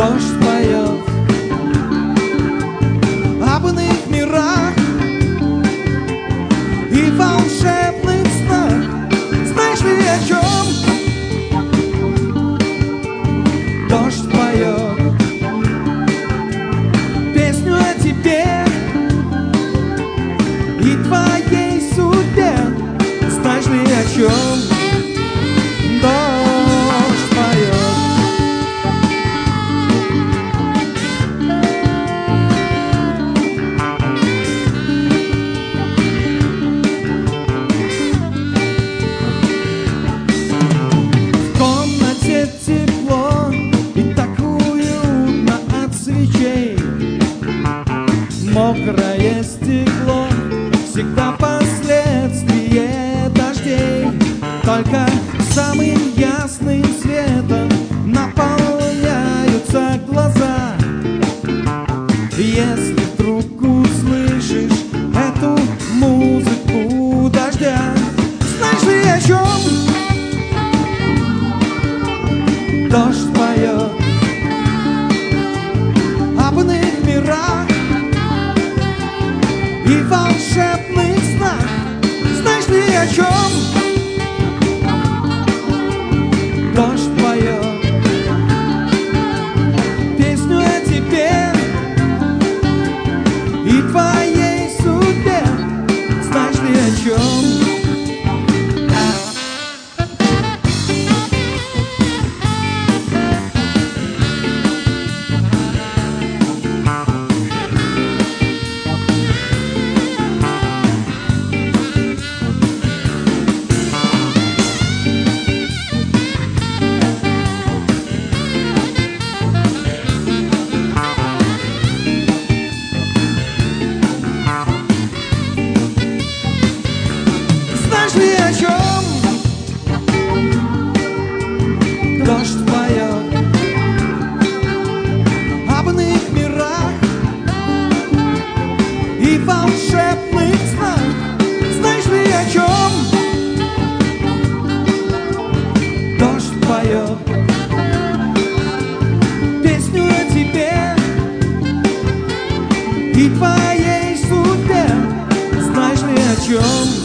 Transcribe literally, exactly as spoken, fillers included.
Дождь поет об иных мирах и волшебных снах. Знаешь ли, о чем дождь поет? Песню о тебе и твоей судьбе. Знаешь ли, о чем дождь поет? В комнате тепло и так уютно от свечей. Мокрое стекло всегда последствие дождей. Только самым ясным светом наполняются глаза. Если вдруг услышишь эту музыку дождя, знаешь ли, о чем дождь поет? Об иных мирах и волшебных снах. Знаешь ли, о чем дождь поет? Песню о тебе и твоей судьбе. Знаешь ли, о чем? Знаешь ли, о чем дождь поет? Об иных мирах и волшебных снах. Знаешь ли, о чем дождь поет? Песню о тебе и твоей судьбе. Знаешь ли, о чем